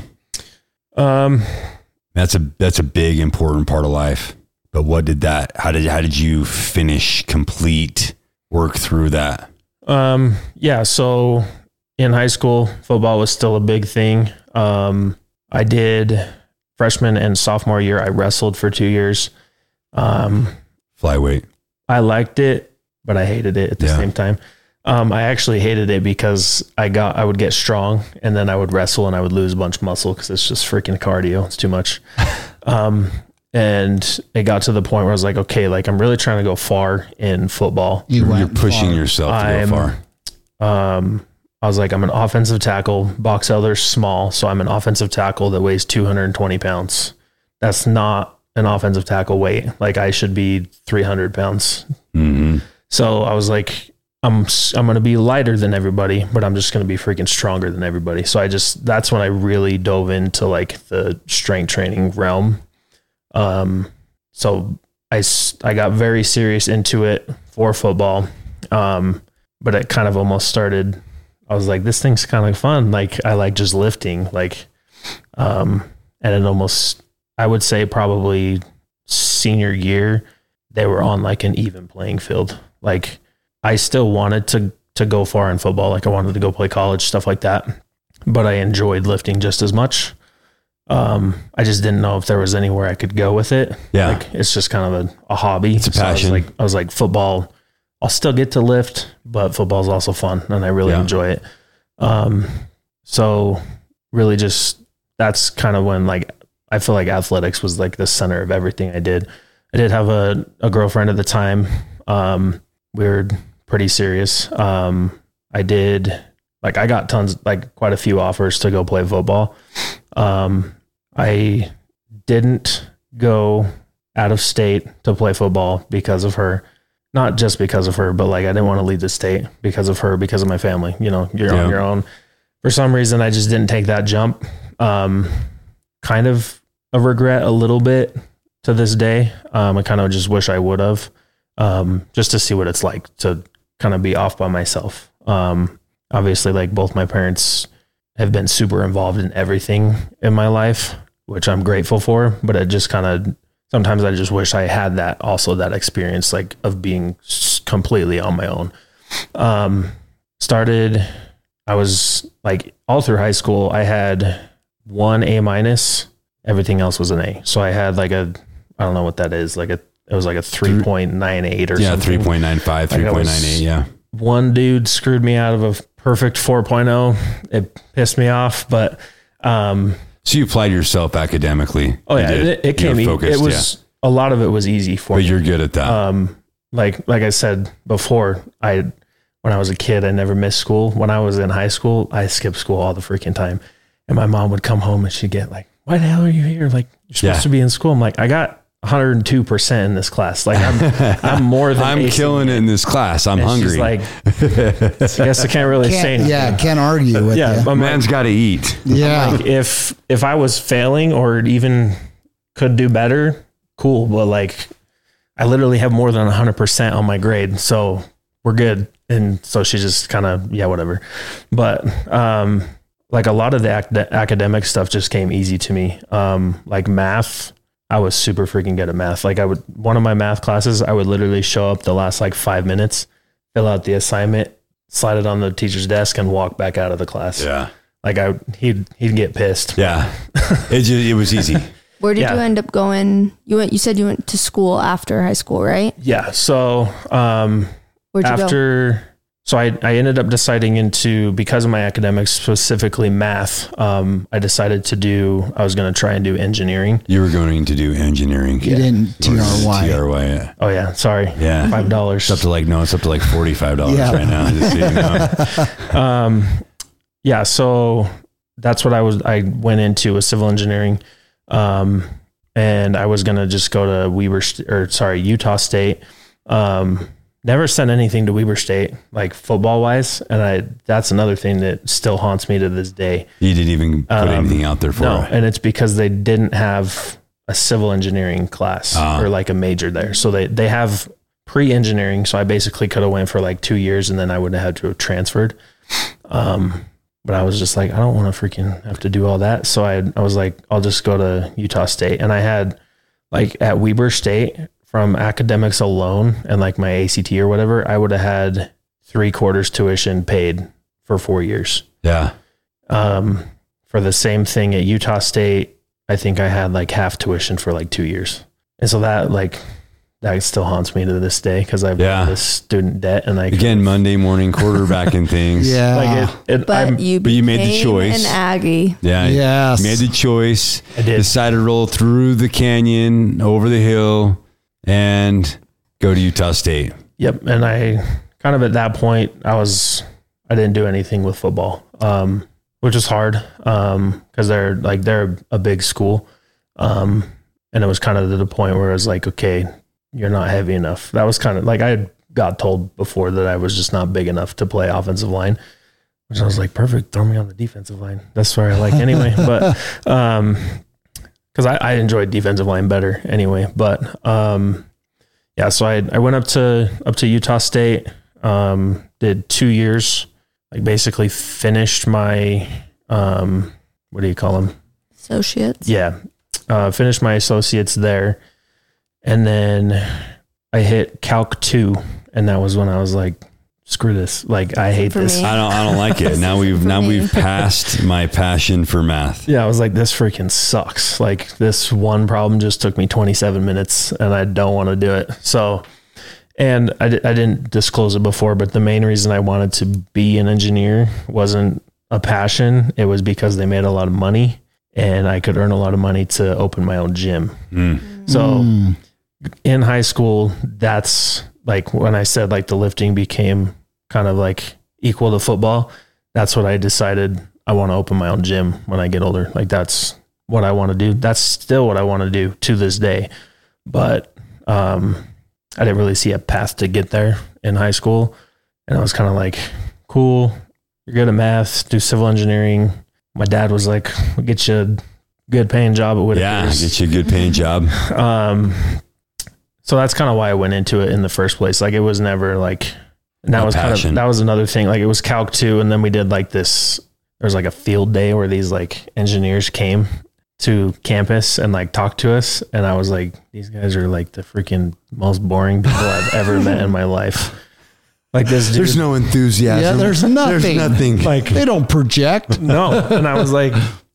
That's a big, important part of life. But how did you finish, complete, work through that? Yeah. So in high school, football was still a big thing. I did freshman and sophomore year. I wrestled for 2 years. Flyweight. I liked it, but I hated it at the same time. I actually hated it because I would get strong and then I would wrestle and I would lose a bunch of muscle because it's just freaking cardio. It's too much. And it got to the point where I was like, okay, like I'm really trying to go far in football. You're pushing yourself to go far. I was like, I'm an offensive tackle. Box Elder's small, so I'm an offensive tackle that weighs 220 pounds. That's not an offensive tackle weight. Like I should be 300 pounds. Mm-hmm. So I was like, I'm going to be lighter than everybody, but I'm just going to be freaking stronger than everybody. So that's when I really dove into like the strength training realm. So I got very serious into it for football. But it kind of almost started, I was like, this thing's kind of fun. Like I like just lifting, like, and it almost, I would say probably senior year, they were on like an even playing field. Like I still wanted to go far in football. Like I wanted to go play college, stuff like that, but I enjoyed lifting just as much. I just didn't know if there was anywhere I could go with it. Yeah. Like it's just kind of a hobby. It's a passion. I was like football, I'll still get to lift, but football's also fun and I really enjoy it. So really just, that's kind of when like, I feel like athletics was like the center of everything I did. I did have a girlfriend at the time. We were pretty serious. I got quite a few offers to go play football. I didn't go out of state to play football because of her. Not just because of her, but like I didn't want to leave the state because of her, because of my family. You know, you're on your own. For some reason, I just didn't take that jump. Kind of a regret a little bit to this day. I kind of just wish I would have, just to see what it's like to kind of be off by myself. Obviously, like both my parents have been super involved in everything in my life, which I'm grateful for, but it just kind of, sometimes I just wish I had that experience, like of being completely on my own. I was like all through high school, I had 1 A-, everything else was an A. So I had like I don't know what that is. It was like a 3.98 or something. 3.95, 3.98. Yeah. One dude screwed me out of a perfect 4.0. It pissed me off, but, so you applied yourself academically. Oh yeah. It came easy. It was, a lot of it was easy for me. But you're good at that. Like I said before, when I was a kid, I never missed school. When I was in high school, I skipped school all the freaking time. And my mom would come home and she'd get like, why the hell are you here? Like you're supposed to be in school. I'm like, I got 102% in this class. Like I'm more than I'm killing it in this class. I'm hungry. She's like, I guess I can't really say anything. Yeah, can't argue with you. A man's got to eat. Yeah. Like if I was failing or even could do better, cool. But like I literally have more than 100% on my grade. So we're good. And so she just kind of, whatever. But, like a lot of the academic stuff just came easy to me. Like math, I was super freaking good at math. Like one of my math classes, I would literally show up the last like 5 minutes, fill out the assignment, slide it on the teacher's desk and walk back out of the class. Yeah. Like he'd get pissed. Yeah. It was easy. Where did you end up going? You said you went to school after high school, right? Yeah. So, where'd you go? So I ended up deciding because of my academics, specifically math, I decided I was going to try and do engineering. You were going to do engineering. You didn't TRY. TRY, yeah. Oh yeah. Sorry. Yeah. $5. It's up to like $45 right now. Just so you know. Yeah. So that's what I went into was civil engineering. And I was going to just go to Utah State. Never sent anything to Weber State, like football wise. And that's another thing that still haunts me to this day. You didn't even put anything out there for it. No. And it's because they didn't have a civil engineering class or like a major there. So they have pre-engineering. So I basically could have went for like 2 years and then I would have had to have transferred. But I was just like, I don't want to freaking have to do all that. So I was like, I'll just go to Utah State. And I had like at Weber State, from academics alone and like my ACT or whatever, I would have had 3/4 tuition paid for 4 years. Yeah. For the same thing at Utah State, I think I had like half tuition for like 2 years. And so that still haunts me to this day because I've got this student debt, and again, Monday morning quarterbacking things. Yeah. But you made the choice. An Aggie. Yeah. Yes. You made the choice. I did. Decided to roll through the canyon, over the hill, and go to Utah State. Yep. And I kind of at that point, I didn't do anything with football, which is hard because they're a big school. And it was kind of to the point where I was like, okay, you're not heavy enough. That was kind of like, I got told before that I was just not big enough to play offensive line, which I was like, perfect, throw me on the defensive line. That's where I like anyway. But because I enjoyed defensive line better anyway. But yeah, so I went up to Utah State, did 2 years, like basically finished my what do you call them? Associates. Yeah. Finished my associates there. And then I hit Calc 2, and that was when I was like, screw this. Like, I hate this. me. I don't like it. Now we've passed my passion for math. Yeah, I was like, this freaking sucks. Like, this one problem just took me 27 minutes, and I don't want to do it. So, and I didn't disclose it before, but the main reason I wanted to be an engineer wasn't a passion. It was because they made a lot of money, and I could earn a lot of money to open my own gym. So in high school, that's like when I said like the lifting became kind of like equal to football. That's what I decided. I want to open my own gym when I get older. Like that's what I want to do. That's still what I want to do to this day. But I didn't really see a path to get there in high school. And I was kind of like, cool, you're good at math, do civil engineering. My dad was like, we'll get you a good paying job at Whitaker's. Yeah, get you a good paying job. So that's kind of why I went into it in the first place. Like it was never like, and that A was passion. that was another thing. Like it was Calc 2. And then we did like this, there was like a field day where these like engineers came to campus and like talked to us. And I was like, these guys are like the freaking most boring people I've ever met in my life. Like this dude. There's no enthusiasm. Yeah, there's nothing. There's nothing. Like They don't project. no. And I was like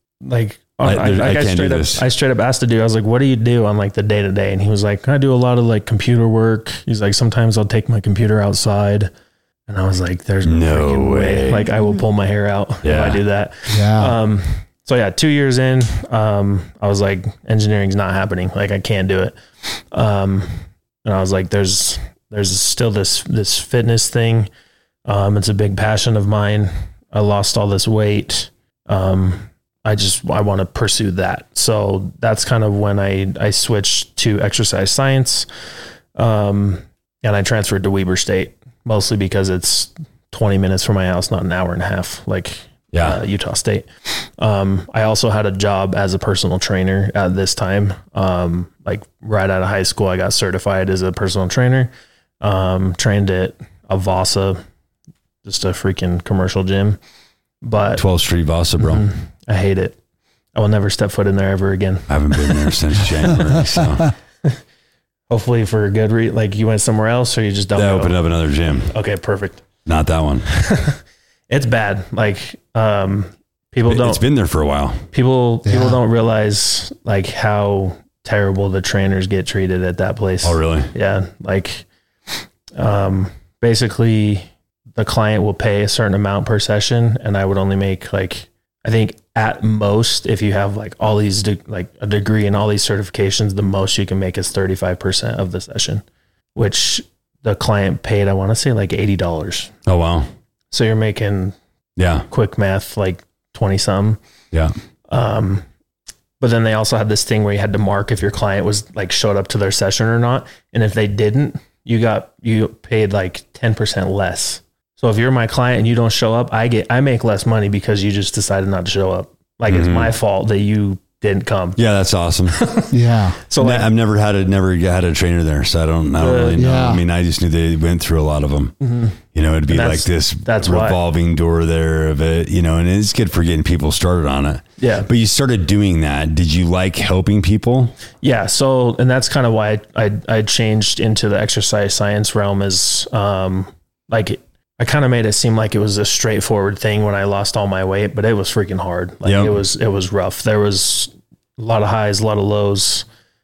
I straight up asked the dude, I was like, what do you do on like the day to day? And he was like, I do a lot of like computer work. He's like, sometimes I'll take my computer outside. And I was like, there's no freaking way. Like I will pull my hair out if I do that. Yeah. So yeah, 2 years in, I was like, engineering's not happening. Like I can't do it. And I was like, there's still this fitness thing. It's a big passion of mine. I lost all this weight. I want to pursue that. So that's kind of when I switched to exercise science. And I transferred to Weber State mostly because it's 20 minutes from my house, not an hour and a half, like Utah State. I also had a job as a personal trainer at this time. Like right out of high school, I got certified as a personal trainer. Trained at Avasa, just a freaking commercial gym. But 12th Street Vasa, bro. I hate it. I will never step foot in there ever again. I haven't been there since January. So Hopefully for a good reason. Like you went somewhere else or you just don't they go? opened up another gym. Okay, perfect. Not that one. It's bad. Like people It's been there for a while. people don't realize like how terrible the trainers get treated at that place. Oh, really? Yeah. Like basically the client will pay a certain amount per session, and I would only make like, I think at most, if you have like all these, like a degree and all these certifications, the most you can make is 35% of the session, which the client paid, I want to say like $80. Oh, wow. So you're making quick math, like 20 something. Yeah. But then they also had this thing where you had to mark if your client was like showed up to their session or not. And if they didn't, you paid like 10% less. So if you're my client and you don't show up, I make less money because you just decided not to show up. Like it's my fault that you didn't come. Yeah, that's awesome. Yeah. So like, I've never had a trainer there, so I don't really know. Yeah. I mean, I just knew they went through a lot of them. You know, it'd be like this revolving door there of it, you know, and it's good for getting people started on it. Yeah. But you started doing that. Did you like helping people? Yeah. So, and that's kind of why I changed into the exercise science realm is, like I kind of made it seem like it was a straightforward thing when I lost all my weight, but it was freaking hard. Like Yep. it was rough. There was a lot of highs, a lot of lows.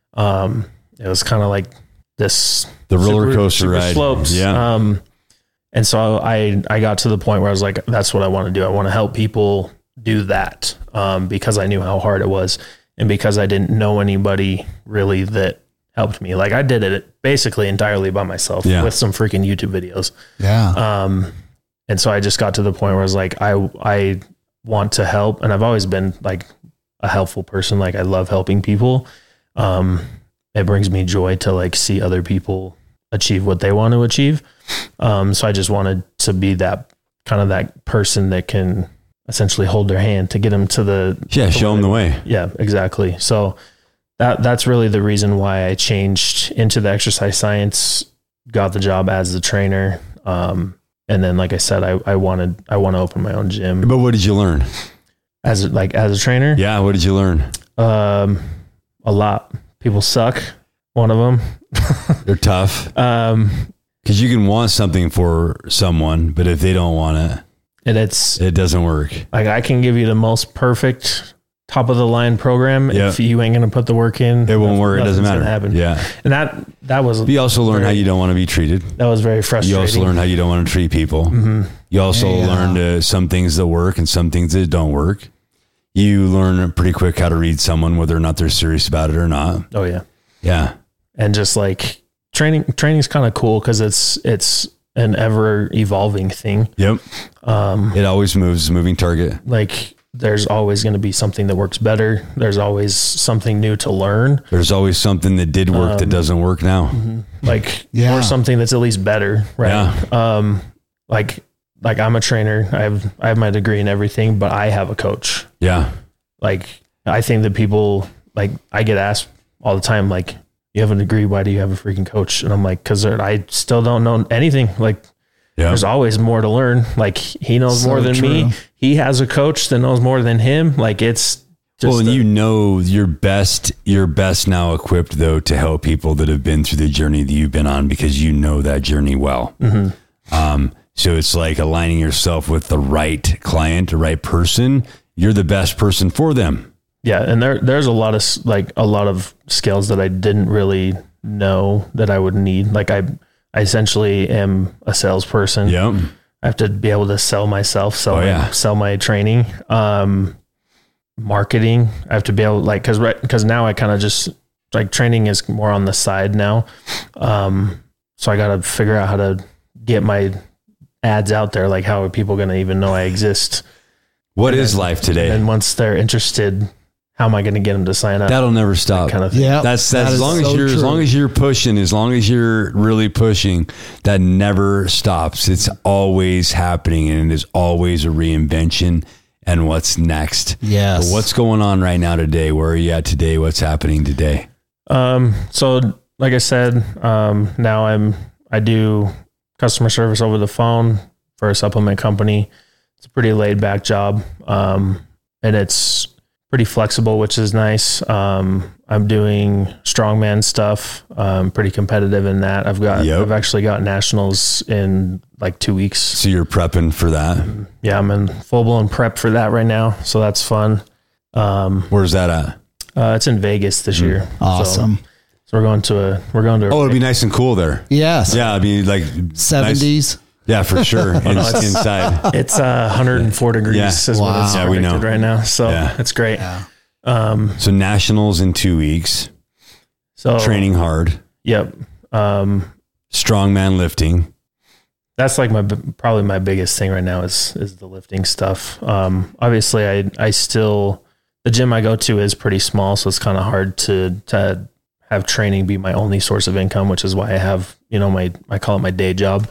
It was kind of like this The roller coaster super ride. slopes. Yeah. And so I got to the point where I was like, that's what I want to do. I want to help people do that. Because I knew how hard it was and because I didn't know anybody really that helped me. Like I did it basically entirely by myself with some freaking YouTube videos. Yeah. And so I just got to the point where I was like, I want to help. And I've always been like a helpful person. Like I love helping people. It brings me joy to like see other people achieve what they want to achieve. So I just wanted to be that kind of that person that can essentially hold their hand to get them to show them the way. Yeah, exactly. So that's really the reason why I changed into the exercise science, got the job as the trainer. And then, like I said, I want to open my own gym. But what did you learn? As a trainer? Yeah. What did you learn? A lot. People suck. One of them. They're tough. Because you can want something for someone, but if they don't want it, and it doesn't work. Like I can give you the most perfect top of the line program. Yeah. If you ain't going to put the work in, It won't work. It doesn't matter. Happen. Yeah. And that was, But you also learn how you don't want to be treated. that was very frustrating. You also learn how you don't want to treat people. Mm-hmm. You also learn some things that work and some things that don't work. You learn pretty quick how to read someone, whether or not they're serious about it or not. Oh yeah. Yeah. And just like training's kind of cool because it's an ever evolving thing. Yep. It always moves, moving target. Like there's always going to be something that works better. There's always something new to learn. There's always something that did work that doesn't work now. Like, or something that's at least better. Right. Yeah. Like I'm a trainer. I have my degree and everything, but I have a coach. Yeah. Like I think that people, like I get asked all the time, like, you have a degree, why do you have a freaking coach? And I'm like, cause I still don't know anything. Like there's always more to learn. Like he knows more than me. He has a coach that knows more than him. Like it's just, and you're best now equipped though, to help people that have been through the journey that you've been on, because you know that journey well. Mm-hmm. So it's like aligning yourself with the right client, the right person. You're the best person for them. Yeah. And there's a lot of skills that I didn't really know that I would need. Like I essentially am a salesperson. Yeah. I have to be able to sell myself, sell my training, marketing. I have to be able cause now I kind of just like training is more on the side now. So I got to figure out how to get my ads out there. Like how are people going to even know I exist? What is life today? And once they're interested, how am I going to get them to sign up? That'll never stop. That kind of thing. Yeah. That's as long as you're pushing, as long as you're really pushing, that never stops. It's always happening, and it is always a reinvention. And what's next? Yes. But what's going on right now today? Where are you at today? What's happening today? So like I said, now I do customer service over the phone for a supplement company. It's a pretty laid back job. And it's pretty flexible, which is nice. I'm doing strongman stuff. Pretty competitive in that. I've actually got nationals in like 2 weeks. So you're prepping for that? Yeah, I'm in full blown prep for that right now. So that's fun. Where's that at? It's in Vegas this year. Awesome. So we're going to. Oh, it'll be nice and cool there. Yes. Yeah, I mean like 70s. Nice. Yeah, for sure. Inside. It's 104 degrees is what it's predicted right now. So it's great. Yeah. So nationals in 2 weeks. So training hard. Yep. Strongman lifting. That's like probably my biggest thing right now is the lifting stuff. Obviously I still, the gym I go to is pretty small, so it's kind of hard to have training be my only source of income, which is why I have, I call it my day job.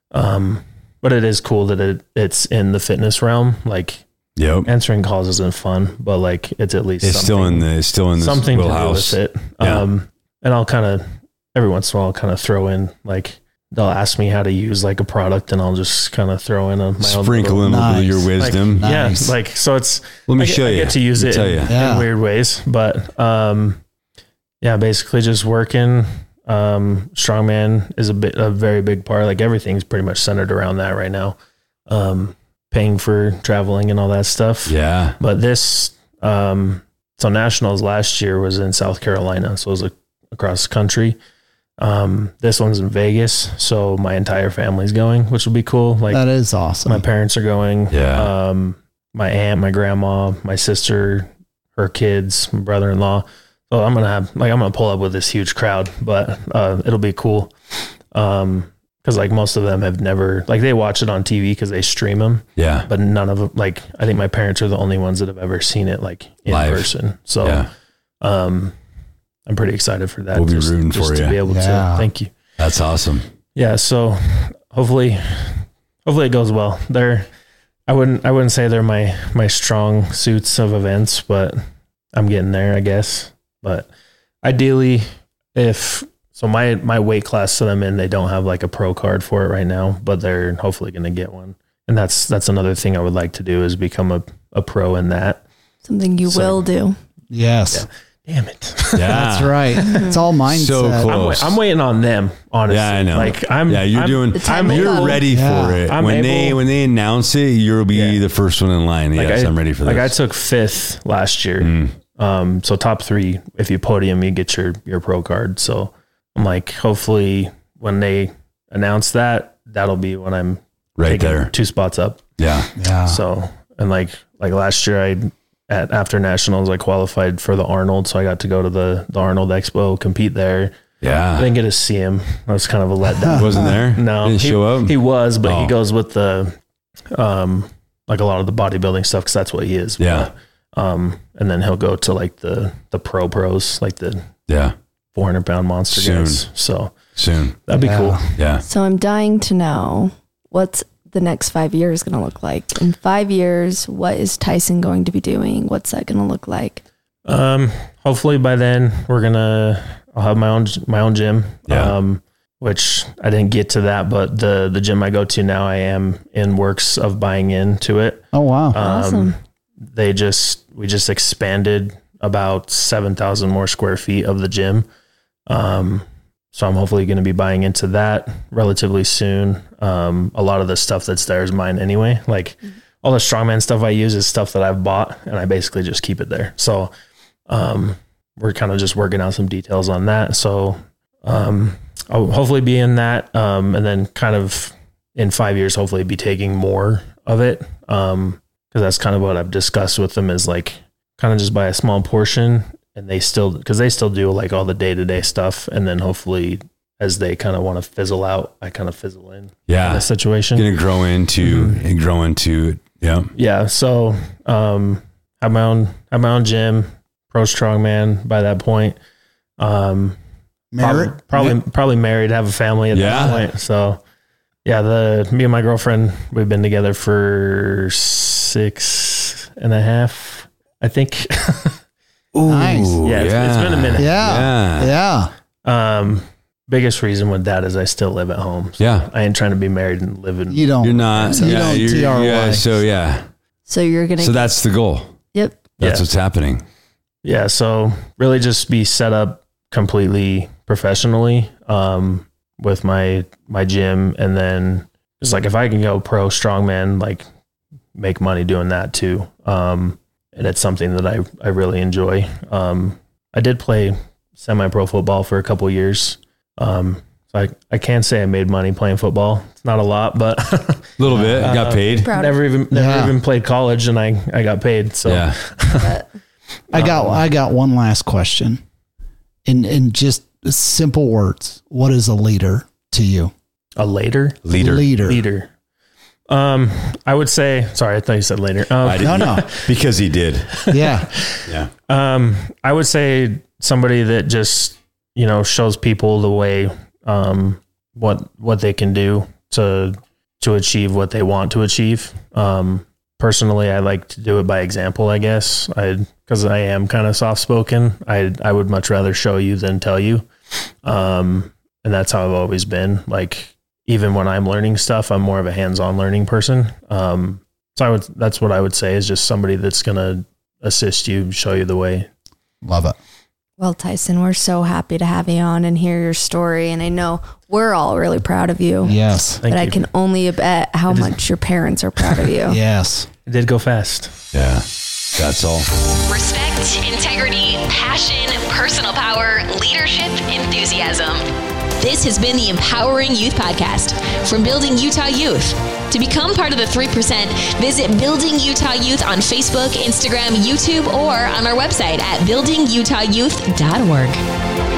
But it is cool that it's in the fitness realm. Like answering calls isn't fun, but like it's at least still in the something wheelhouse. to do with it. Yeah. And I'll kind of every once in a while I'll kind of throw in like they'll ask me how to use like a product, and I'll just kind of throw in sprinkle in a little bit of your wisdom. Like, yeah, like so it's. Let me show you. I get to use it in weird ways, but yeah, basically just working. strongman is a very big part. Like everything's pretty much centered around that right now. Paying for traveling and all that stuff. Yeah. But this, so nationals last year was in South Carolina. So it was across the country. This one's in Vegas. So my entire family's going, which will be cool. Like That is awesome. my parents are going. Yeah. My aunt, my grandma, my sister, her kids, my brother-in-law. So I'm gonna pull up with this huge crowd, but it'll be cool. Because like most of them have never, like they watch it on TV because they stream them. Yeah. But none of them, like I think my parents are the only ones that have ever seen it like in Live. person. So Yeah. I'm pretty excited for that. We'll be rooting for to you. be able to. Thank you. That's awesome. Yeah. So hopefully it goes well. I wouldn't say they're my strong suits of events, but I'm getting there, I guess. But ideally, my weight class that I'm in, they don't have like a pro card for it right now, but they're hopefully going to get one. And that's another thing I would like to do is become a pro in that. Something you will do. Yes. Yeah. Damn it. Yeah. That's right. It's all mindset. So close. I'm waiting on them, honestly. Yeah, I know. Like you're ready for it. I'm When able- they announce it, you'll be the first one in line. Like Yes, I'm ready for this. Like I took 5th last year. So top 3, if you podium, you get your pro card. So I'm like, hopefully when they announce that, that'll be when I'm right taking there. 2 spots up. Yeah. Yeah. So, and like last year after nationals, I qualified for the Arnold. So I got to go to the Arnold Expo, compete there. I Yeah. didn't get to see him. That was kind of a letdown. Wasn't there? No, Didn't show up? He was, but Oh. he goes with the, like a lot of the bodybuilding stuff. Cause that's what he is. Yeah. But, and then he'll go to like the pros, like the Yeah. 400-pound monster Soon. guys. So Soon. that'd be cool. Yeah. So I'm dying to know what's the next 5 years going to look like. In 5 years, what is Tyson going to be doing? What's that going to look like? Hopefully by then I'll have my own gym. Yeah. Which I didn't get to that, but the gym I go to now, I am in works of buying into it. Oh, wow. Awesome. We just expanded about 7,000 more square feet of the gym. So I'm hopefully going to be buying into that relatively soon. A lot of the stuff that's there is mine anyway. Like all the strongman stuff I use is stuff that I've bought and I basically just keep it there. So, we're kind of just working out some details on that. So, I'll hopefully be in that. And then kind of in 5 years, hopefully be taking more of it. Cause that's kind of what I've discussed with them is like kind of just buy a small portion and they still do like all the day-to-day stuff. And then hopefully as they kind of want to fizzle out, I kind of fizzle in the situation. Gonna grow into yeah. Yeah. So, have my own gym, pro strongman by that point. Probably married, have a family at that point. So yeah, me and my girlfriend, we've been together for 6.5, I think. Ooh, nice. Yeah, it's been a minute. Yeah. Biggest reason with that is I still live at home. So Yeah. I ain't trying to be married and live in. You're not. You don't TRY. Yeah. So yeah. So you're going to. So that's the goal. Yep. That's what's happening. Yeah. So really just be set up completely professionally, with my gym. And then just like, if I can go pro strongman, like make money doing that too. And it's something that I really enjoy. I did play semi-pro football for a couple of years. So I can't say I made money playing football. It's not a lot, but A little bit. Got paid. Proud. never even played college and I got paid. So Yeah. I got one last question. In just simple words, what is a leader to you? a later Leader. I would say, sorry, I thought you said later. No. Because he did. Yeah. Yeah. I would say somebody that just, shows people the way, what they can do to achieve what they want to achieve. Personally, I like to do it by example, I guess. Because I am kind of soft spoken. I would much rather show you than tell you. And that's how I've always been. Like, even when I'm learning stuff, I'm more of a hands-on learning person. So that's what I would say is just somebody that's going to assist you, show you the way. Love it. Well, Tyson, we're so happy to have you on and hear your story. And I know we're all really proud of you. Yes. But I can only bet how much your parents are proud of you. Yes. It did go fast. Yeah. That's all. Respect, integrity, passion, personal power, leadership, enthusiasm. This has been the Empowering Youth Podcast from Building Utah Youth. To become part of the 3%, visit Building Utah Youth on Facebook, Instagram, YouTube, or on our website at buildingutahyouth.org.